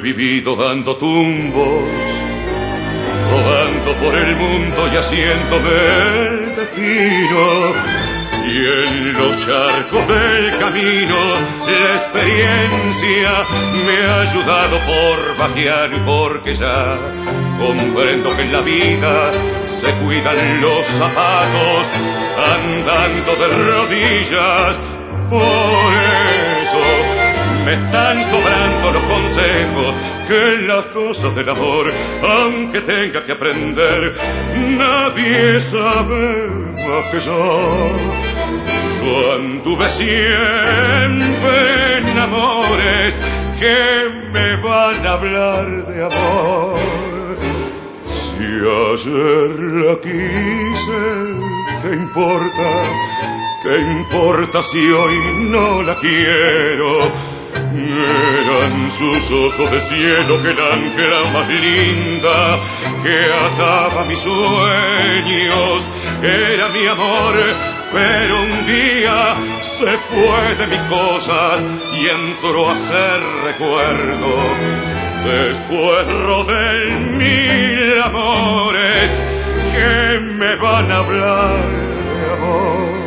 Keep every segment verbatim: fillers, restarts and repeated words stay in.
vivido dando tumbos, rodando por el mundo y haciéndome el destino. Y en los charcos del camino la experiencia me ha ayudado por vaquear y porque ya comprendo que en la vida se cuidan los zapatos andando de rodillas. Por eso me están sobrando los consejos, que las cosas del amor, aunque tenga que aprender, nadie sabe más que yo. Yo anduve siempre en amores que me van a hablar de amor. Si ayer la quise, ¿qué importa? ¿Qué importa si hoy no la quiero? Eran sus ojos de cielo que la ancla más linda que ataba mis sueños. Era mi amor, pero un día se fue de mis cosas y entró a ser recuerdo. Después rodé mil amores que me van a hablar de amor.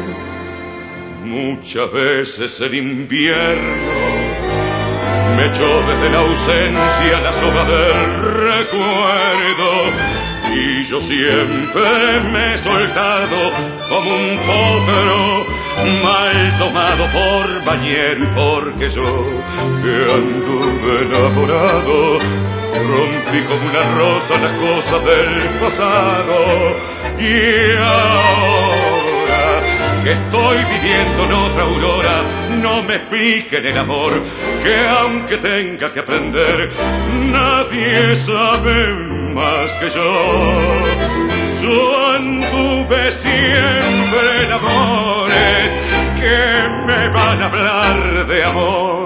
Muchas veces el invierno me echó desde la ausencia la soga del recuerdo, y yo siempre me he soltado como un potro mal tomado por bañero, y porque yo que anduve enamorado rompí como una rosa las cosas del pasado. Y ahora que estoy viviendo en otra aurora, no me expliquen el amor, que aunque tenga que aprender, nadie sabe más que yo. Yo anduve siempre en amores que me van a hablar de amor.